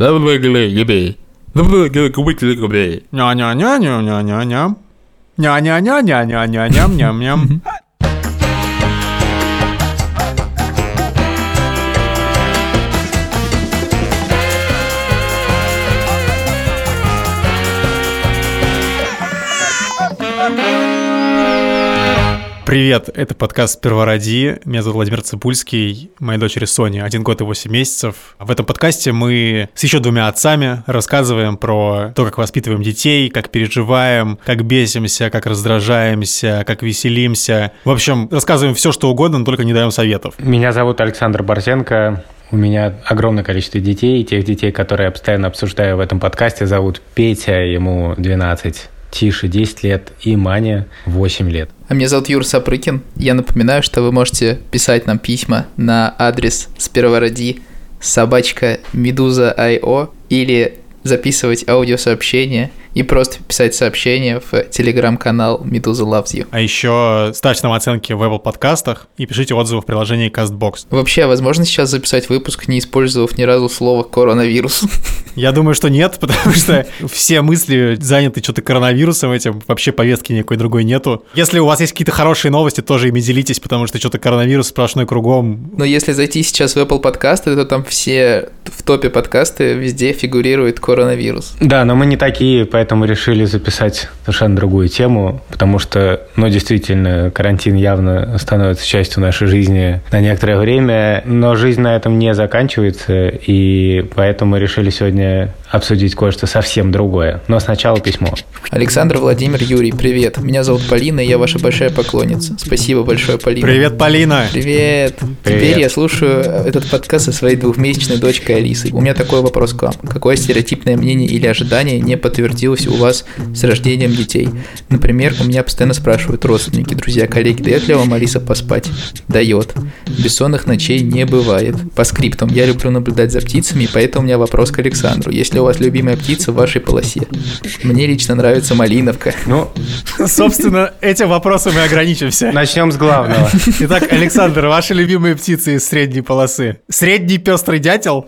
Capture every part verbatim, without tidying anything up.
Ня-ня-ня-ня-ня-ня-ня. Ня-ня-ня-ня-ня-ня-ням-ням-ням. Привет, это подкаст «Сперва роди». Меня зовут Владимир Цибульский, моей дочери Соне один год и восемь месяцев. В этом подкасте мы с еще двумя отцами рассказываем про то, как воспитываем детей, как переживаем, как бесимся, как раздражаемся, как веселимся. В общем, рассказываем все, что угодно, но только не даем советов. Меня зовут Александр Борзенко. У меня огромное количество детей. Тех детей, которые я постоянно обсуждаю в этом подкасте, зовут Петя, ему двенадцать. Тише десять лет и Маня восемь лет. А меня зовут Юр Сапрыкин. Я напоминаю, что вы можете писать нам письма на адрес сперва роди собачка медуза точка ай о или записывать аудиосообщения и просто писать сообщения в телеграм-канал Медуза Loves You. А еще ставьте нам оценки в Apple подкастах и пишите отзывы в приложении CastBox. Вообще, возможно сейчас записать выпуск, не использовав ни разу слово «коронавирус»? Я думаю, что нет, потому что все мысли заняты что-то коронавирусом этим, вообще повестки никакой другой нету. Если у вас есть какие-то хорошие новости, тоже ими делитесь, потому что что-то коронавирус сплошной кругом. Но если зайти сейчас в Apple подкасты, то там все в топе подкасты везде фигурирует коронавирус. Да, но мы не такие, поэтому Поэтому решили записать совершенно другую тему, потому что, ну, действительно, карантин явно становится частью нашей жизни на некоторое время, но жизнь на этом не заканчивается, и поэтому мы решили сегодня обсудить кое-что совсем другое. Но сначала письмо. Александр, Владимир, Юрий, привет. Меня зовут Полина, и я ваша большая поклонница. Спасибо большое, Полина. Привет, Полина. Привет. Привет. Теперь я слушаю этот подкаст со своей двухмесячной дочкой Алисой. У меня такой вопрос к вам. Какое стереотипное мнение или ожидание не подтвердилось у вас с рождением детей? Например, у меня постоянно спрашивают родственники, друзья, коллеги, дает ли вам Алиса поспать? Дает. Бессонных ночей не бывает. По скриптам. Я люблю наблюдать за птицами, поэтому у меня вопрос к Александру. Есть ли у вас любимая птица в вашей полосе? Мне лично нравится малиновка. Ну, собственно, этим вопросом мы ограничимся. Начнем с главного. Итак, Александр, ваши любимые птицы из средней полосы? Средний пестрый дятел?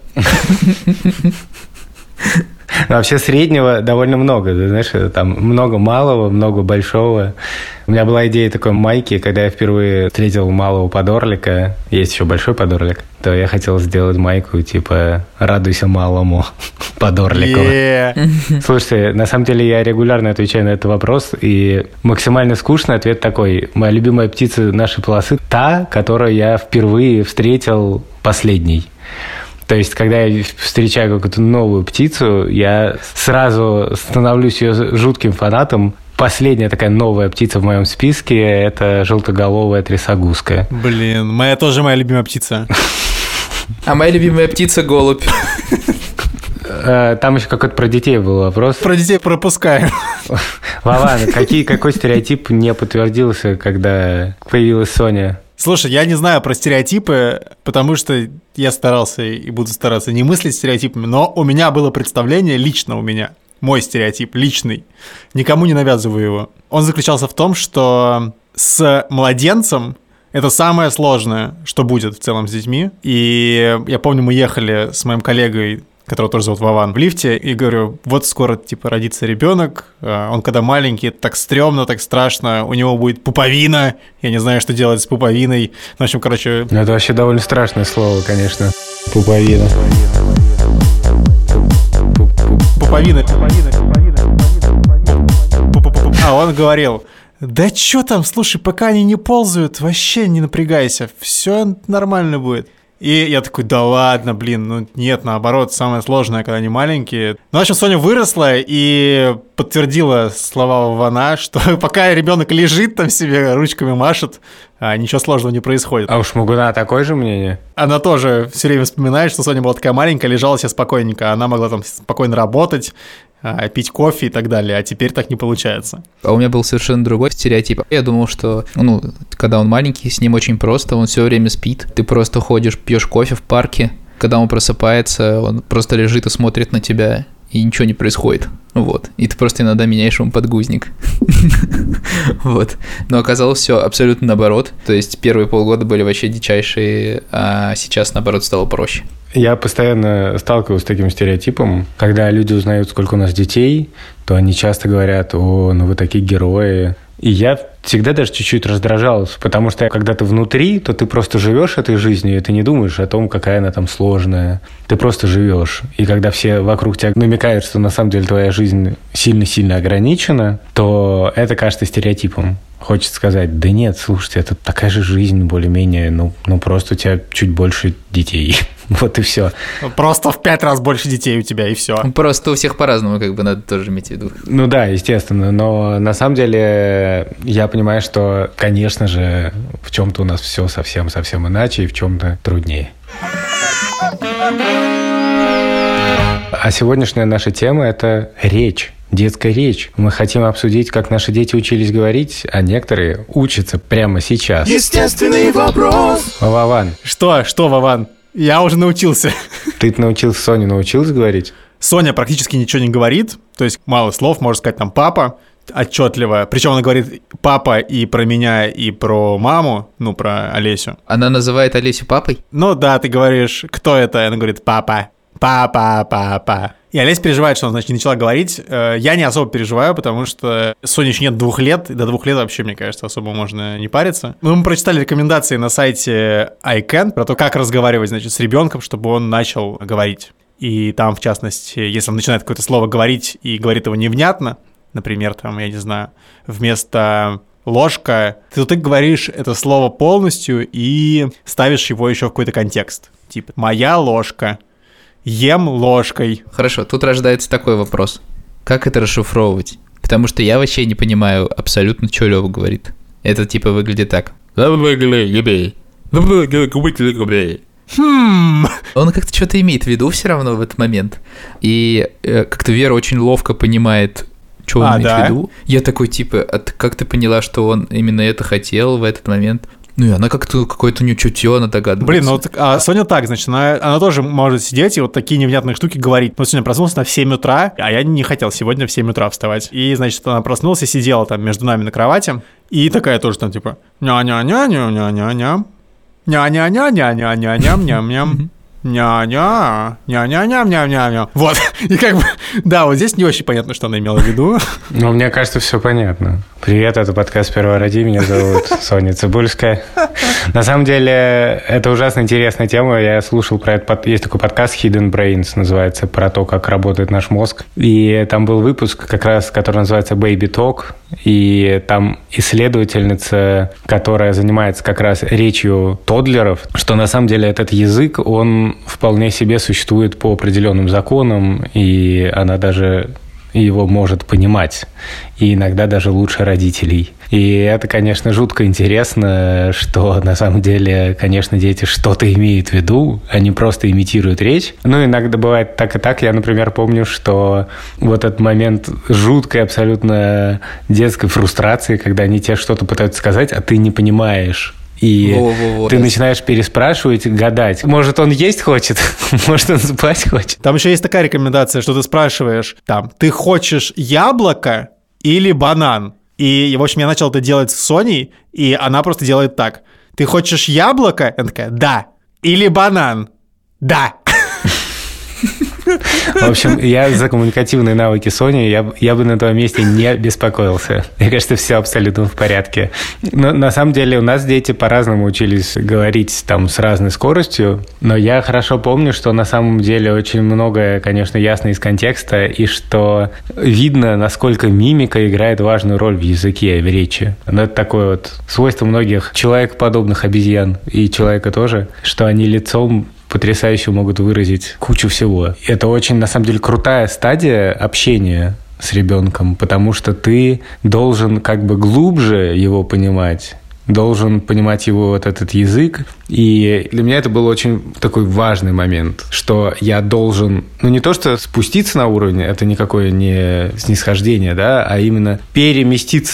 Вообще среднего довольно много, ты знаешь, там много малого, много большого. У меня была идея такой майки, когда я впервые встретил малого подорлика, есть еще большой подорлик, то я хотел сделать майку типа «Радуйся малому подорлику». Yeah. Слушайте, на самом деле я регулярно отвечаю на этот вопрос, и максимально скучный ответ такой: моя любимая птица нашей полосы – та, которую я впервые встретил последней. То есть, когда я встречаю какую-то новую птицу, я сразу становлюсь ее жутким фанатом. Последняя такая новая птица в моем списке – это желтоголовая трясогузка. Блин, моя тоже моя любимая птица. А моя любимая птица – голубь. Там еще какой-то про детей был вопрос. Про детей пропускаем. Вова, какие, какой стереотип не подтвердился, когда появилась Соня? Слушай, я не знаю про стереотипы, потому что я старался и буду стараться не мыслить стереотипами, но у меня было представление, лично у меня, мой стереотип, личный, никому не навязываю его. Он заключался в том, что с младенцем это самое сложное, что будет в целом с детьми. И я помню, мы ехали с моим коллегой, которого тоже зовут Вован, в лифте, и говорю, вот скоро, типа, родится ребенок, он когда маленький, так стрёмно, так страшно, у него будет пуповина, я не знаю, что делать с пуповиной, в общем, короче... Это вообще довольно страшное слово, конечно, пуповина. Пуповина. А он говорил... Да чё там, слушай, пока они не ползают, вообще не напрягайся, все нормально будет. И я такой, да ладно, блин, ну нет, наоборот, самое сложное, когда они маленькие. Ну, в общем, Соня выросла и подтвердила слова Вована, что пока ребенок лежит там себе, ручками машет, ничего сложного не происходит. А уж Мугуна такое же мнение? Она тоже все время вспоминает, что Соня была такая маленькая, лежала себе спокойненько, она могла там спокойно работать, пить кофе и так далее, а теперь так не получается. А у меня был совершенно другой стереотип. Я думал, что, ну, когда он маленький, с ним очень просто, он все время спит. Ты просто ходишь, пьешь кофе в парке, когда он просыпается, он просто лежит и смотрит на тебя. и ничего не происходит. Вот. И ты просто иногда меняешь ему подгузник. Вот. Но оказалось все абсолютно наоборот. То есть первые полгода были вообще дичайшие, а сейчас, наоборот, стало проще. Я постоянно сталкиваюсь с таким стереотипом. Когда люди узнают, сколько у нас детей, то они часто говорят: о, ну вы такие герои. И я всегда даже чуть-чуть раздражался, потому что когда ты внутри, то ты просто живешь этой жизнью, и ты не думаешь о том, какая она там сложная. Ты просто живешь. И когда все вокруг тебя намекают, что на самом деле твоя жизнь сильно-сильно ограничена, то это кажется стереотипом. Хочется сказать: да нет, слушайте, это такая же жизнь более-менее, ну, ну просто у тебя чуть больше детей. Вот и все. Просто в пять раз больше детей у тебя, и все. Просто у всех по-разному, как бы, надо тоже иметь в виду. Ну да, естественно, но на самом деле я понимаю, что, конечно же, в чем-то у нас все совсем-совсем иначе и в чем-то труднее. А сегодняшняя наша тема – это речь. Детская речь. Мы хотим обсудить, как наши дети учились говорить, а некоторые учатся прямо сейчас. Естественный вопрос. Вован. Что? Что, Вован? Я уже научился. Ты научился, Соня научилась говорить? Соня практически ничего не говорит, то есть мало слов, можно сказать там «папа», отчетливо. Причем она говорит «папа» и про меня, и про маму, ну, про Олесю. Она называет Олесю папой? Ну да, ты говоришь «кто это?» И она говорит «папа». Папа, папа. И Олесь переживает, что он, значит, не начала говорить. Я не особо переживаю, потому что Соне еще нет двух лет, и до двух лет вообще, мне кажется, особо можно не париться. Мы прочитали рекомендации на сайте iCan про то, как разговаривать, значит, с ребенком, чтобы он начал говорить. И там, в частности, если он начинает какое-то слово говорить и говорит его невнятно, например, там, я не знаю, вместо ложка, то ты говоришь это слово полностью и ставишь его еще в какой-то контекст. Типа «моя ложка», «ем ложкой». Хорошо, тут рождается такой вопрос. Как это расшифровывать? Потому что я вообще не понимаю абсолютно, что Лёва говорит. Это типа выглядит так. Хм. Он как-то что-то имеет в виду все равно в этот момент. И э, как-то Вера очень ловко понимает, что он а, имеет да? в виду. Я такой типа, а ты, как ты поняла, что он именно это хотел в этот момент? Ну и она как-то, какое-то у нее чутье, она догадывается. Блин, ну вот а Соня так, значит, она, она тоже может сидеть и вот такие невнятные штуки говорить. Но сегодня проснулся на в семь утра, а я не хотел сегодня в семь утра вставать. И, значит, она проснулась и сидела там между нами на кровати. И такая тоже там типа ня-ня-ня-ня-ня-ня-ня. Ня-ня-ня-ня-ня-ня-ням-ням-ням. Ня-ня, ня-ня-ня-ня-ня-ня. Вот, и как бы, да, вот здесь не очень понятно, что она имела в виду. Ну, мне кажется, все понятно. Привет, это подкаст «Сперва роди», меня зовут Соня Цибульская. На самом деле, это ужасно интересная тема. Я слушал про это, есть такой подкаст Hidden Brains, называется, про то, как работает наш мозг. И там был выпуск, как раз, который называется Baby Talk, и там исследовательница, которая занимается как раз речью тоддлеров, что на самом деле этот язык, он вполне себе существует по определенным законам, и она даже его может понимать, и иногда даже лучше родителей. И это, конечно, жутко интересно, что на самом деле, конечно, дети что-то имеют в виду, они просто имитируют речь. Ну, иногда бывает так и так. Я, например, помню, что вот этот момент жуткой абсолютно детской фрустрации, когда они тебе что-то пытаются сказать, а ты не понимаешь. И Во-во-во, ты да. начинаешь переспрашивать, гадать. Может, он есть хочет? Может, он спать хочет? Там еще есть такая рекомендация, что ты спрашиваешь, там, ты хочешь яблоко или банан? И, в общем, я начал это делать с Соней, и она просто делает так. Ты хочешь яблоко? Она такая, да. Или банан? Да. В общем, я за коммуникативные навыки Сони, я, я бы на твоем месте не беспокоился. Мне кажется, все абсолютно в порядке. Но на самом деле у нас дети по-разному учились говорить там с разной скоростью, но я хорошо помню, что на самом деле очень многое, конечно, ясно из контекста, и что видно, насколько мимика играет важную роль в языке, в речи. Но это такое вот свойство многих человекоподобных обезьян, и человека тоже, что они лицом потрясающе могут выразить кучу всего. Это очень, на самом деле, крутая стадия общения с ребенком, потому что ты должен как бы глубже его понимать, должен понимать его вот этот язык. И для меня это был очень такой важный момент, что я должен, ну не то что спуститься на уровень, это никакое не снисхождение, да, а именно переместиться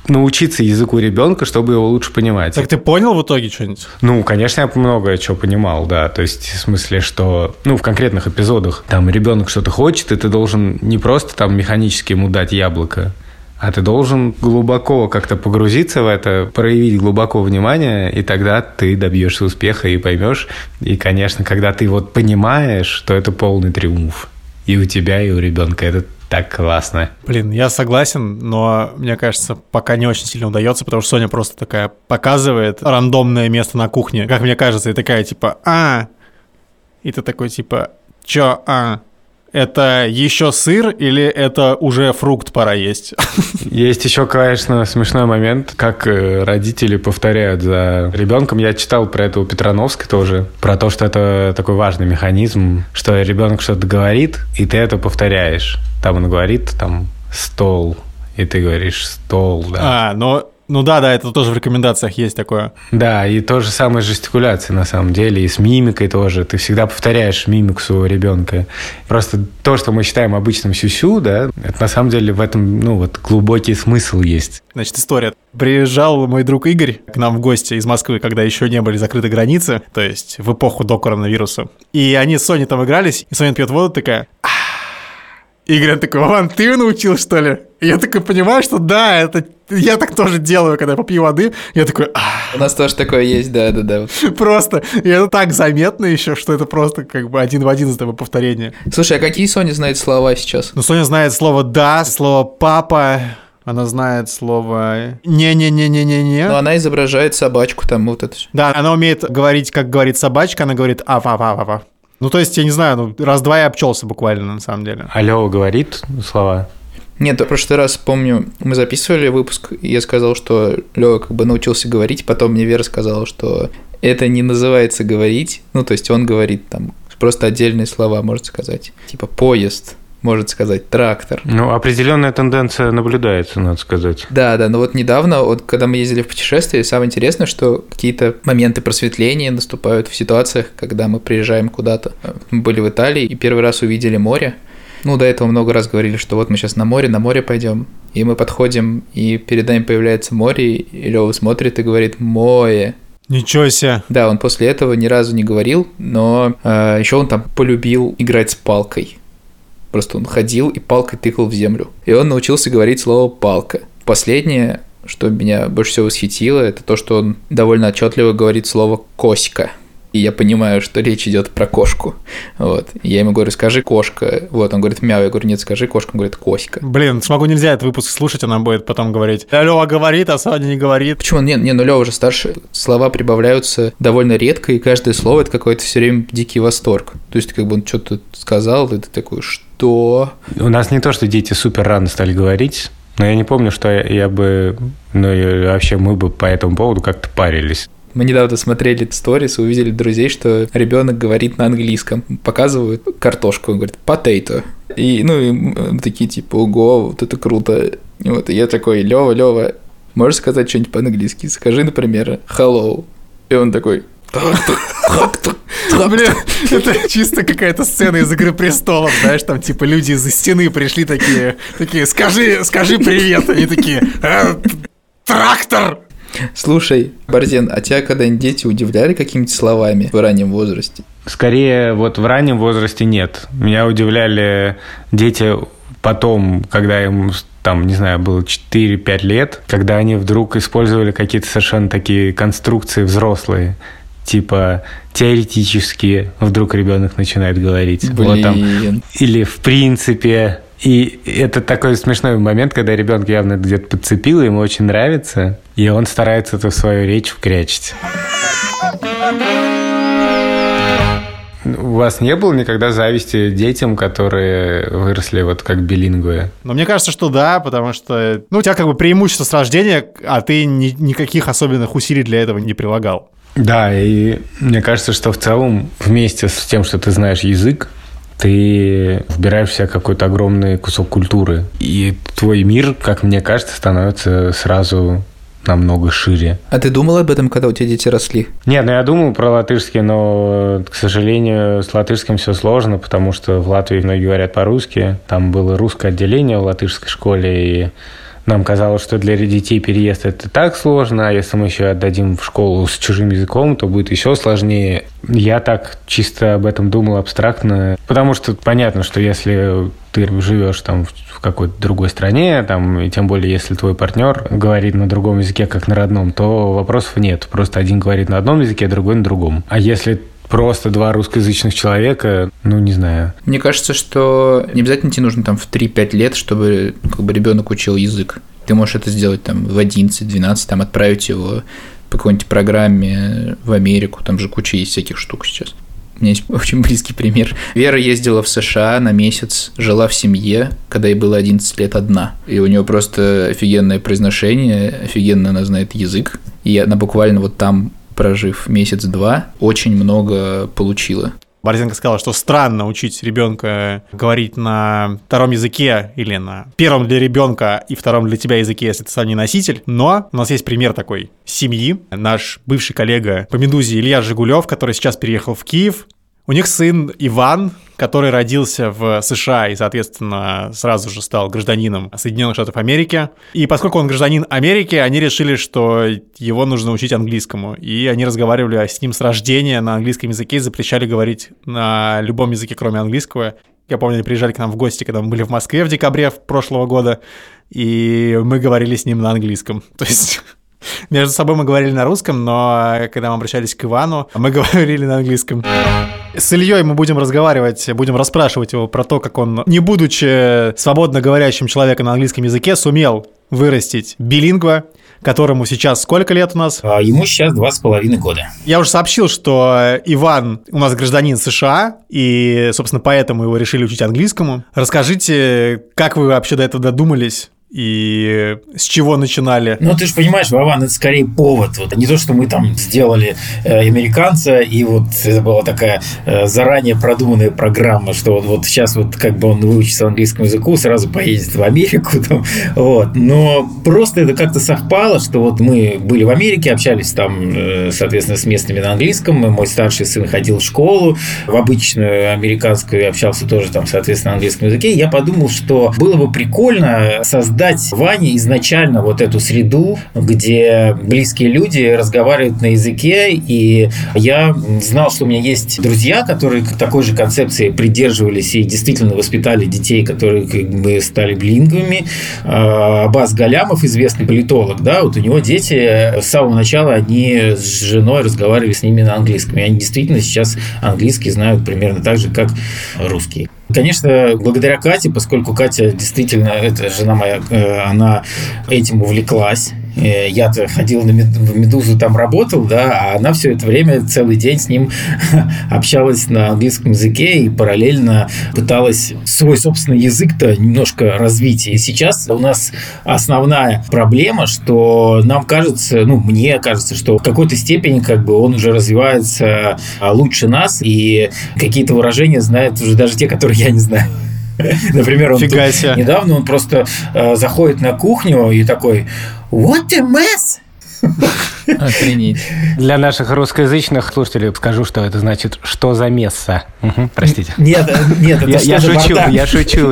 научиться языку ребенка, чтобы его лучше понимать. Так ты понял в итоге что-нибудь? Ну, конечно, я многое чего понимал, да. То есть, в смысле, что, ну, в конкретных эпизодах там ребенок что-то хочет, и ты должен не просто там механически ему дать яблоко, а ты должен глубоко как-то погрузиться в это, проявить глубоко внимание, и тогда ты добьешься успеха и поймешь. И, конечно, когда ты вот понимаешь, то это полный триумф. И у тебя, и у ребенка. Это так классно. Блин, я согласен, но мне кажется, пока не очень сильно удается, потому что Соня просто такая показывает рандомное место на кухне, как мне кажется, и такая типа «а», и ты такой типа «чё, а?» Это еще сыр или это уже фрукт пора есть? Есть еще, конечно, смешной момент, как родители повторяют за ребенком. Я читал про это у Петрановской тоже, про то, что это такой важный механизм, что ребенок что-то говорит, и ты это повторяешь. Там он говорит, там, стол, и ты говоришь стол, да. А, но... Ну да, да, это тоже в рекомендациях есть такое. Да, и то же самое с жестикуляцией на самом деле, и с мимикой тоже. Ты всегда повторяешь мимику своего ребенка. Просто то, что мы считаем обычным сюсю, да, это на самом деле в этом, ну, вот глубокий смысл есть. Значит, история. Приезжал мой друг Игорь к нам в гости из Москвы, когда еще не были закрыты границы, то есть в эпоху до коронавируса. И они с Соней там игрались, и Соня пьет воду, такая... Игорь такой: «Вован, ты научил, что ли?» И я такой понимаю, что да, это я так тоже делаю, когда я попью воды. Я такой... У нас тоже такое есть, да-да-да. Просто, и это так заметно еще, что это просто как бы один в один из этого повторения. Слушай, а какие Соня знает слова сейчас? Ну, Соня знает слово «да», слово «папа», она знает слово «не-не-не-не-не-не». Ну, она изображает собачку там, вот это. Да, она умеет говорить, как говорит собачка, она говорит «а-фа-фа-фа-фа». Ну, то есть, я не знаю, ну, раз-два я обчелся буквально, на самом деле. А Лёва говорит слова? Нет, в прошлый раз, помню, мы записывали выпуск, и я сказал, что Лёва как бы научился говорить, потом мне Вера сказала, что это не называется говорить, ну, то есть он говорит там просто отдельные слова, может сказать, типа поезд, может сказать трактор. Ну, определенная тенденция наблюдается, надо сказать. Да, да, но вот недавно, вот когда мы ездили в путешествие, самое интересное, что какие-то моменты просветления наступают в ситуациях, когда мы приезжаем куда-то. Мы были в Италии и первый раз увидели море. Ну, до этого много раз говорили, что вот мы сейчас на море, на море пойдем. И мы подходим, и перед нами появляется море, и Лёва смотрит и говорит «море». Ничего себе. Да, он после этого ни разу не говорил, но э, еще он там полюбил играть с палкой. Просто он ходил и палкой тыкал в землю. И он научился говорить слово «палка». Последнее, что меня больше всего восхитило, это то, что он довольно отчетливо говорит слово «коська». И я понимаю, что речь идет про кошку. Вот. И я ему говорю: скажи кошка. Вот, он говорит мяу. Я говорю: нет, скажи кошка. Он говорит коська. Блин, смогу нельзя этот выпуск слушать, она будет потом говорить: Лёва говорит, а Соня не говорит. Почему? Не, не, ну Лёва уже старше. Слова прибавляются довольно редко, и каждое слово — это какой-то все время дикий восторг. То есть, как бы он что-то сказал, и ты такой: что? У нас не то, что дети супер рано стали говорить, но я не помню, что я, я бы... Ну, и вообще мы бы по этому поводу как-то парились. Мы недавно смотрели сторис и увидели друзей, что ребенок говорит на английском. Показывают картошку, он говорит potato. И, ну, и мы такие типа: ого, вот это круто. И вот и я такой: Лёва, Лёва, можешь сказать что-нибудь по-английски? Скажи, например, hello. И он такой: Блин, это чисто какая-то сцена из «Игры престолов», знаешь, там типа люди из-за стены пришли такие, такие: скажи, скажи привет. Они такие: трактор. Слушай, Борзен, а тебя когда-нибудь дети удивляли какими-то словами в раннем возрасте? Скорее, вот в раннем возрасте нет. Меня удивляли дети потом, когда им, там, не знаю, было четыре-пять лет, когда они вдруг использовали какие-то совершенно такие конструкции взрослые. Типа теоретически вдруг ребенок начинает говорить. Блин. Вот там. Или в принципе. И это такой смешной момент, когда ребенок явно где-то подцепил, ему очень нравится, и он старается это в свою речь вкрячить. У вас не было никогда зависти детям, которые выросли вот как билингвы? Ну, мне кажется, что да, потому что, ну, у тебя как бы преимущество с рождения, а ты ни, никаких особенных усилий для этого не прилагал. Да, и мне кажется, что в целом вместе с тем, что ты знаешь язык, ты вбираешь в себя какой-то огромный кусок культуры. И твой мир, как мне кажется, становится сразу намного шире. А ты думал об этом, когда у тебя дети росли? Нет, ну я думал про латышский, но, к сожалению, с латышским все сложно, потому что в Латвии многие говорят по-русски. Там было русское отделение в латышской школе, и нам казалось, что для детей переезд это так сложно, а если мы еще отдадим в школу с чужим языком, то будет еще сложнее. Я так чисто об этом думал абстрактно, потому что понятно, что если ты живешь там в какой-то другой стране, там, и тем более, если твой партнер говорит на другом языке, как на родном, то вопросов нет. Просто один говорит на одном языке, а другой на другом. А если просто два русскоязычных человека, ну, не знаю. Мне кажется, что не обязательно тебе нужно там в три-пять лет, чтобы как бы ребенок учил язык. Ты можешь это сделать там в одиннадцать-двенадцать, там отправить его по какой-нибудь программе в Америку, там же куча есть всяких штук сейчас. У меня есть очень близкий пример. Вера ездила в США на месяц, жила в семье, когда ей было одиннадцать лет одна. И у нее просто офигенное произношение, офигенно она знает язык. И она буквально вот там, прожив месяц-два, очень много получила. Борзенко сказала, что странно учить ребенка говорить на втором языке или на первом для ребенка и втором для тебя языке, если ты сам не носитель. Но у нас есть пример такой семьи. Наш бывший коллега по «Медузе» Илья Жигулев, который сейчас переехал в Киев. У них сын Иван, который родился в США и, соответственно, сразу же стал гражданином Соединенных Штатов Америки. И поскольку он гражданин Америки, они решили, что его нужно учить английскому. И они разговаривали с ним с рождения на английском языке и запрещали говорить на любом языке, кроме английского. Я помню, они приезжали к нам в гости, когда мы были в Москве в декабре прошлого года, и мы говорили с ним на английском. То есть... Между собой мы говорили на русском, но когда мы обращались к Ивану, мы говорили на английском. С Ильей мы будем разговаривать, будем расспрашивать его про то, как он, не будучи свободно говорящим человеком на английском языке, сумел вырастить билингва, которому сейчас сколько лет у нас? А ему сейчас два с половиной года. Я уже сообщил, что Иван у нас гражданин США, и, собственно, поэтому его решили учить английскому. Расскажите, как вы вообще до этого додумались? И с чего начинали? Ну, ты же понимаешь, Вован, это скорее повод. Вот, не то, что мы там сделали э, американца, и вот это была такая э, заранее продуманная программа, что он вот сейчас вот как бы он выучится английскому языку, сразу поедет в Америку. Там, вот. Но просто это как-то совпало, что вот мы были в Америке, общались там, э, соответственно, с местными на английском. Мой старший сын ходил в школу, в обычную американскую, общался тоже там, соответственно, на английском языке. И я подумал, что было бы прикольно создать Ване изначально вот эту среду, где близкие люди разговаривают на языке, и я знал, что у меня есть друзья, которые к такой же концепции придерживались и действительно воспитали детей, которые как бы стали билингвами. Аббас Галямов, известный политолог, да, вот у него дети с самого начала, они с женой разговаривали с ними на английском, и они действительно сейчас английский знают примерно так же, как русский. Конечно, благодаря Кате, поскольку Катя действительно, это жена моя, она этим увлеклась. Я-то ходил на в «Медузу», там работал, да, а она все это время целый день с ним общалась на английском языке и параллельно пыталась свой собственный язык-то немножко развить. И сейчас у нас основная проблема, что нам кажется, ну, мне кажется, что в какой-то степени как бы он уже развивается лучше нас, и какие-то выражения знает уже даже те, которые я не знаю. Например, он тут, недавно он просто э, заходит на кухню и такой «What a mess!» Охренеть. Для наших русскоязычных слушателей скажу, что это значит «что за месса». Угу, простите. Нет, нет, это я, что я за шучу, бардак? я шучу.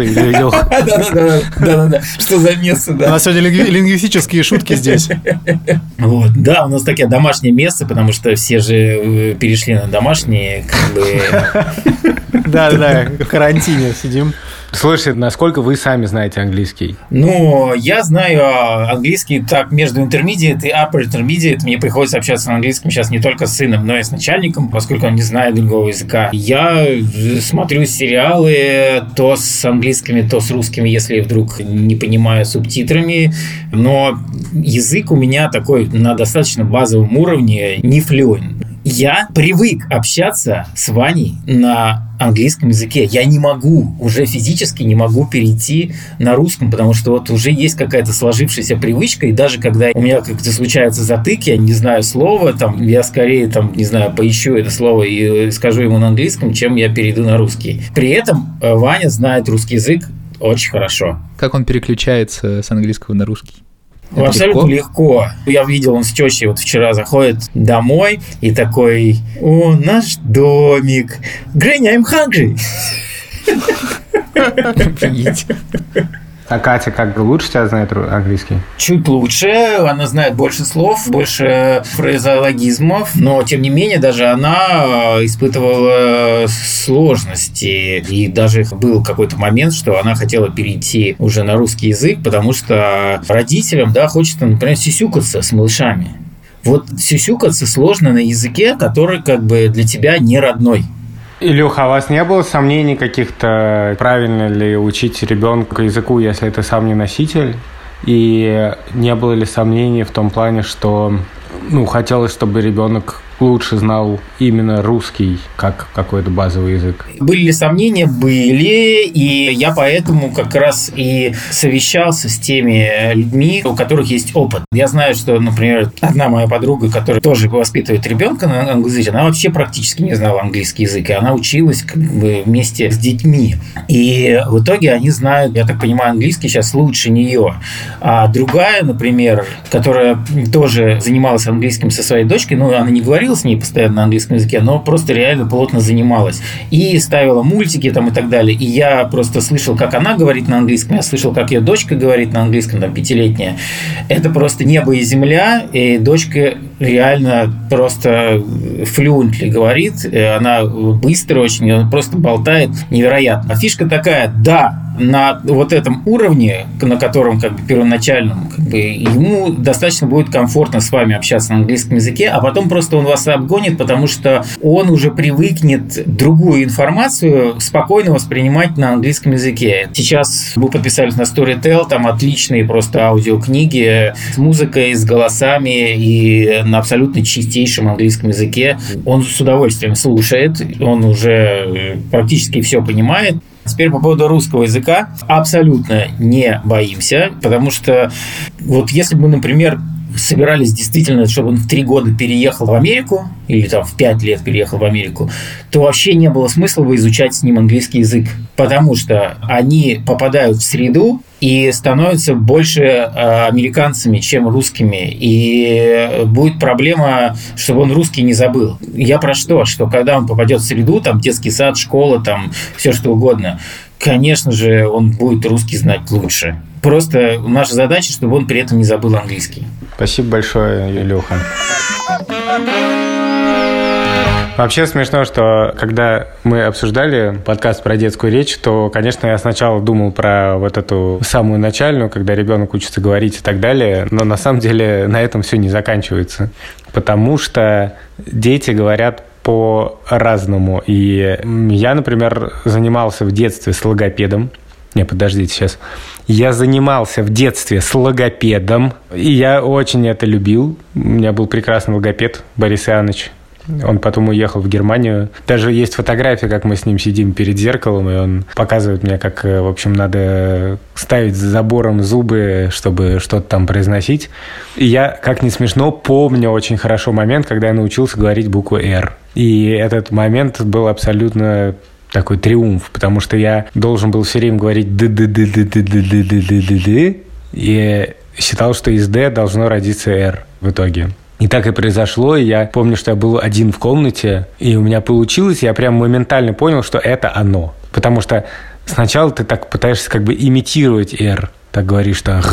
Да-да-да, что за место, да. У нас сегодня лингвистические шутки здесь. Вот, да, у нас такие домашние места, потому что все же перешли на домашние, как бы... Да-да, в карантине сидим. Слушайте, насколько вы сами знаете английский? Ну, я знаю английский так между intermediate и upper intermediate. Мне приходится общаться на английском сейчас не только с сыном, но и с начальником, поскольку он не знает другого языка. Я смотрю сериалы то с английскими, то с русскими, если вдруг не понимаю субтитрами. Но язык у меня такой на достаточно базовом уровне, не fluent. Я привык общаться с Ваней на английском языке. Я не могу, уже физически не могу перейти на русском, потому что вот уже есть какая-то сложившаяся привычка, и даже когда у меня как-то случаются затыки, я не знаю слова, там, я скорее, там, не знаю, поищу это слово и скажу ему на английском, чем я перейду на русский. При этом Ваня знает русский язык очень хорошо. Как он переключается с английского на русский? Это абсолютно легко? легко. Я видел, он с тещей вот вчера заходит домой и такой: «О, наш домик. Granny, I'm hungry». А Катя как лучше тебя знает английский? Чуть лучше, она знает больше слов, больше фразеологизмов, но, тем не менее, даже она испытывала сложности. И даже был какой-то момент, что она хотела перейти уже на русский язык, потому что родителям, да, хочется, например, сюсюкаться с малышами. Вот сюсюкаться сложно на языке, который как бы для тебя не родной. Илюха, а у вас не было сомнений каких-то, правильно ли учить ребенка языку, если это сам не носитель? И не было ли сомнений в том плане, что ну, хотелось, чтобы ребенок лучше знал именно русский как какой-то базовый язык? Были ли сомнения? Были, и я поэтому как раз и совещался с теми людьми, у которых есть опыт. Я знаю, что, например, одна моя подруга, которая тоже воспитывает ребенка на английском языке, она вообще практически не знала английский язык, и она училась как бы вместе с детьми. И в итоге они знают, я так понимаю, английский сейчас лучше нее. А другая, например, которая тоже занималась английским со своей дочкой, ну, она не говорила с ней постоянно на английском языке, но просто реально плотно занималась. И ставила мультики там и так далее. И я просто слышал, как она говорит на английском, я слышал, как ее дочка говорит на английском, там, пятилетняя. Это просто небо и земля, и дочка реально просто флюентли говорит, она быстро очень, она просто болтает невероятно. А фишка такая, да, на вот этом уровне, на котором как бы первоначальном, как бы, ему достаточно будет комфортно с вами общаться на английском языке, а потом просто он вас обгонит, потому что он уже привыкнет другую информацию спокойно воспринимать на английском языке. Сейчас мы подписались на Storytel, там отличные просто аудиокниги с музыкой, с голосами и на абсолютно чистейшем английском языке. Он с удовольствием слушает, он уже практически все понимает. Теперь по поводу русского языка. Абсолютно не боимся, потому что вот если бы, например, собирались действительно, чтобы он в три года переехал в Америку, или там в пять лет переехал в Америку, то вообще не было смысла бы изучать с ним английский язык, потому что они попадают в среду и становятся больше американцами, чем русскими. И будет проблема, чтобы он русский не забыл. Я про что? Что когда он попадет в среду, там детский сад, школа, там все что угодно, конечно же, он будет русский знать лучше. Просто наша задача, чтобы он при этом не забыл английский. Спасибо большое, Илюха. Вообще смешно, что когда мы обсуждали подкаст про детскую речь, то, конечно, я сначала думал про вот эту самую начальную, когда ребенок учится говорить и так далее, но на самом деле на этом все не заканчивается, потому что дети говорят по-разному. И я, например, занимался в детстве с логопедом. Не, подождите, сейчас. Я занимался в детстве с логопедом, и я очень это любил. У меня был прекрасный логопед Борис Иоаннович. Он потом уехал в Германию. Даже есть фотография, как мы с ним сидим перед зеркалом, и он показывает мне, как, в общем, надо ставить за забором зубы, чтобы что-то там произносить. И я, как ни смешно, помню очень хорошо момент, когда я научился говорить букву «Р». И этот момент был абсолютно такой триумф, потому что я должен был все время говорить «д-д-д-д-д-д-д-д-д-д-д», и считал, что из «д» должно родиться «р» в итоге. И так и произошло, и я помню, что я был один в комнате, и у меня получилось, я прям моментально понял, что это оно. Потому что сначала ты так пытаешься как бы имитировать «р», так говоришь, что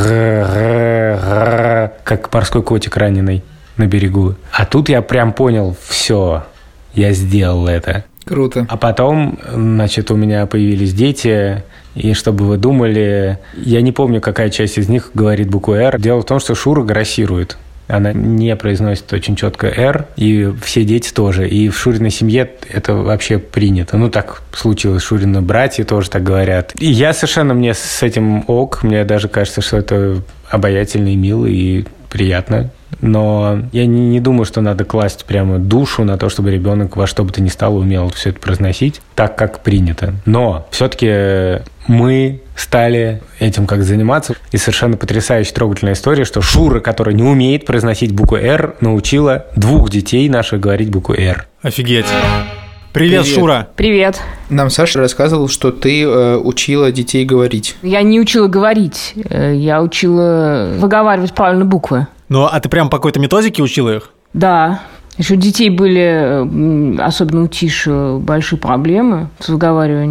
как морской котик раненый на берегу. А тут я прям понял, все, я сделал это. Круто. А потом, значит, у меня появились дети, и чтобы вы думали, я не помню, какая часть из них говорит букву «Р». Дело в том, что Шура грассирует. Она не произносит очень четко «Р», и все дети тоже. И в Шуриной семье это вообще принято. Ну, так случилось. Шурины братья тоже так говорят. И я совершенно мне с этим ок. Мне даже кажется, что это обаятельно и мило, и приятно. Но я не, не думаю, что надо класть прямо душу на то, чтобы ребенок во что бы то ни стало умел все это произносить так, как принято. Но все-таки мы стали этим как заниматься. И совершенно потрясающая, трогательная история, что Шура, которая не умеет произносить букву «Р», научила двух детей наших говорить букву «Р». Офигеть. Привет, Привет, Шура. Привет. Нам Саша рассказывал, что ты э, учила детей говорить. Я не учила говорить, я учила выговаривать правильно буквы. Ну, а ты прям по какой-то методике учила их? Да. Еще у детей были, особенно у Тиши, большие проблемы с выговариванием.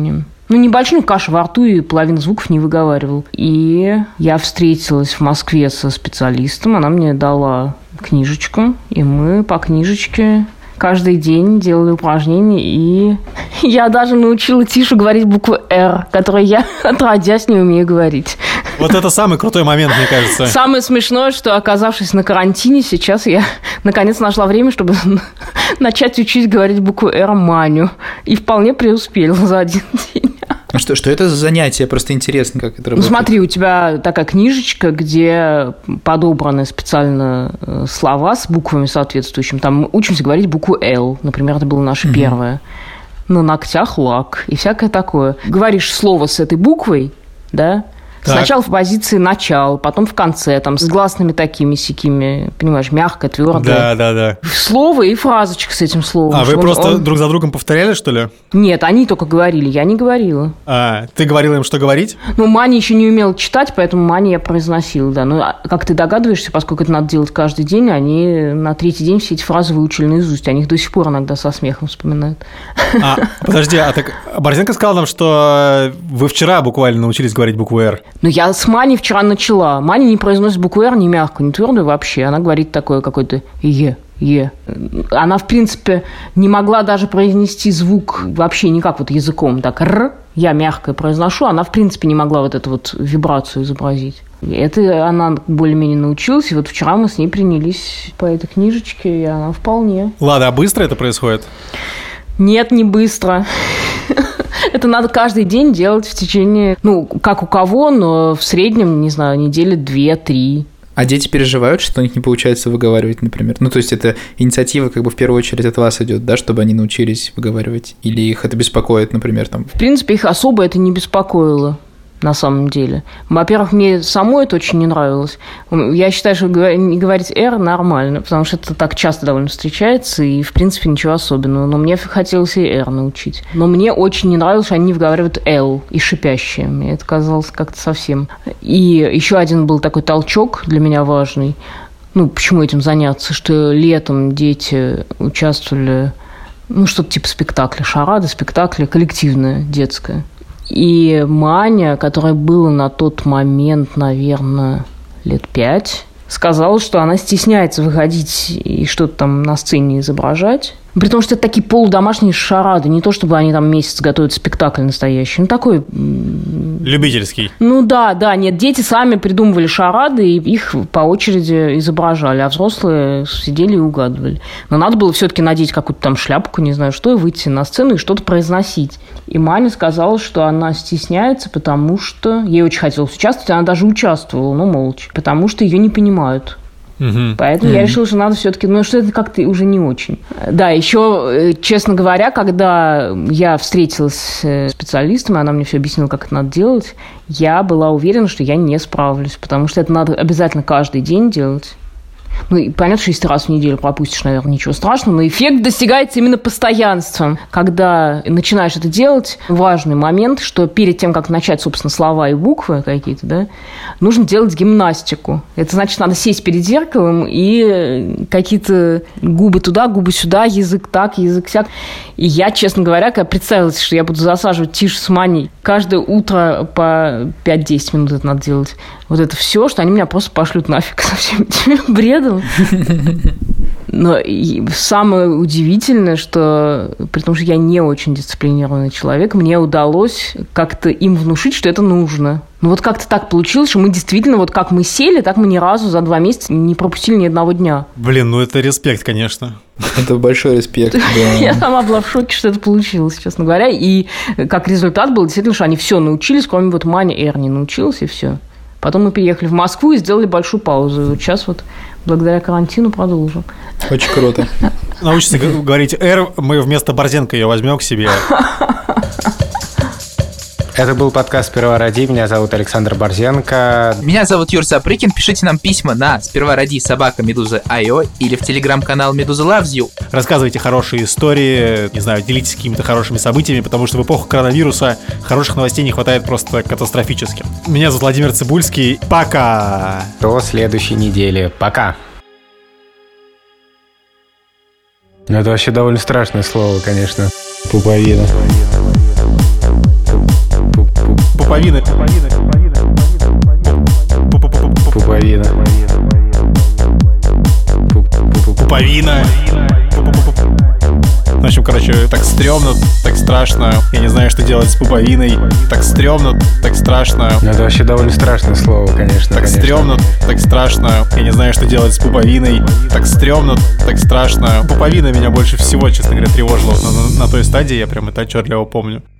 Ну, небольшую кашу во рту и половину звуков не выговаривал. И я встретилась в Москве со специалистом, она мне дала книжечку, и мы по книжечке каждый день делали упражнения, и я даже научила Тишу говорить букву «Р», которую я, отродясь, не умею говорить. Вот это самый крутой момент, мне кажется. Самое смешное, что, оказавшись на карантине, сейчас я наконец нашла время, чтобы начать учить говорить букву «Р» Маню. И вполне преуспела за один день. А что, что это за занятие? Просто интересно, как это работает. Ну, смотри, у тебя такая книжечка, где подобраны специально слова с буквами соответствующими. Там мы учимся говорить букву «Л». Например, это было наше mm-hmm. первое. На ногтях лак и всякое такое. Говоришь слово с этой буквой, да? Так. Сначала в позиции начала, потом в конце, там, с гласными такими сякими, понимаешь, мягкое, твердое. Да, да, да. Слово и фразочка с этим словом. А вы он, просто он... друг за другом повторяли, что ли? Нет, они только говорили, я не говорила. А, ты говорила им, что говорить? Ну, Маня еще не умела читать, поэтому Маня я произносила, да. Но, как ты догадываешься, поскольку это надо делать каждый день, они на третий день все эти фразы выучили наизусть. Они их до сих пор иногда со смехом вспоминают. А, подожди, а так Борзенко сказал нам, что вы вчера буквально научились говорить букву «Р». Ну, я с Маней вчера начала. Маня не произносит букву «Р» ни мягкую, ни твердую вообще. Она говорит такое какое-то «е», «е». Она, в принципе, не могла даже произнести звук вообще никак вот языком. Так «р» я мягкое произношу, она, в принципе, не могла вот эту вот вибрацию изобразить. Это она более-менее научилась, и вот вчера мы с ней принялись по этой книжечке, и она вполне. Лада, а быстро это происходит? Нет, не быстро. Это надо каждый день делать в течение, ну, как у кого, но в среднем, не знаю, недели две-три. А дети переживают, что у них не получается выговаривать, например? Ну, то есть это инициатива как бы в первую очередь от вас идет, да, чтобы они научились выговаривать? Или их это беспокоит, например, там? В принципе, их особо это не беспокоило. На самом деле. Во-первых, мне самой это очень не нравилось. Я считаю, что не говорить «р» нормально, потому что это так часто довольно встречается, и, в принципе, ничего особенного. Но мне хотелось и «р» научить. Но мне очень не нравилось, что они не выговаривают «л» и шипящие. Мне это казалось как-то совсем. И еще один был такой толчок для меня важный. Ну, почему этим заняться? Что летом дети участвовали, ну, что-то типа спектакля, шарады, спектакля, коллективное, детское. И Маня, которой было на тот момент, наверное, лет пять, сказала, что она стесняется выходить и что-то там на сцене изображать. При том, что это такие полудомашние шарады. Не то, чтобы они там месяц готовят спектакль настоящий. Ну, такой... Любительский. Ну, да, да. Нет, дети сами придумывали шарады, и их по очереди изображали, а взрослые сидели и угадывали. Но надо было все-таки надеть какую-то там шляпку, не знаю что, и выйти на сцену и что-то произносить. И Маня сказала, что она стесняется, потому что... Ей очень хотелось участвовать, она даже участвовала, но молча. Потому что ее не понимают. Угу. Поэтому угу. я решила, что надо все-таки, ну что это как-то уже не очень. Да, еще, честно говоря, когда я встретилась с специалистом, и она мне все объяснила, как это надо делать, я была уверена, что я не справлюсь, потому что это надо обязательно каждый день делать. Ну, и понятно, что если ты раз в неделю пропустишь, наверное, ничего страшного, но эффект достигается именно постоянством. Когда начинаешь это делать, важный момент, что перед тем, как начать, собственно, слова и буквы какие-то, да, нужно делать гимнастику. Это значит, надо сесть перед зеркалом и какие-то губы туда, губы сюда, язык так, язык сяк. И я, честно говоря, когда представилась, что я буду засаживать Тишу с Маней каждое утро по пять-десять минут это надо делать, вот это все, что они меня просто пошлют нафиг со всем этим бредом. Но самое удивительное, что при том, что я не очень дисциплинированный человек, мне удалось как-то им внушить, что это нужно. Ну вот как-то так получилось, что мы действительно, вот как мы сели, так мы ни разу за два месяца не пропустили ни одного дня. Блин, ну это респект, конечно. Это большой респект, да. Я сама была в шоке, что это получилось, честно говоря. И как результат был действительно, что они все научились, кроме вот Маня Эр не научилась, и все. Потом мы переехали в Москву и сделали большую паузу. И вот сейчас вот благодаря карантину продолжим. Очень круто. Научиться говорить «Р», мы вместо Борзенко ее возьмем к себе. Это был подкаст «Сперва роди». Меня зовут Александр Борзенко. Меня зовут Юр Сапрыкин. Пишите нам письма на сперва роди собака медуза точка ай о или в телеграм-канал Медуза Loves You. Рассказывайте хорошие истории, не знаю, делитесь какими-то хорошими событиями, потому что в эпоху коронавируса хороших новостей не хватает просто катастрофически. Меня зовут Владимир Цибульский. Пока! До следующей недели. Пока! Это вообще довольно страшное слово, конечно. Пуповина. Пуповина. Пуповина. Пуповина. В общем, короче, так стрёмно, так страшно. Я не знаю, что делать с пуповиной. Так стрёмно, так страшно. Ну, это вообще довольно страшное слово, конечно. Так конечно. стрёмно, так страшно. Я не знаю, что делать с пуповиной. Так стрёмно, так страшно. Пуповина меня больше всего, честно говоря, тревожила на, на, на той стадии. Я прям это отчетливо помню.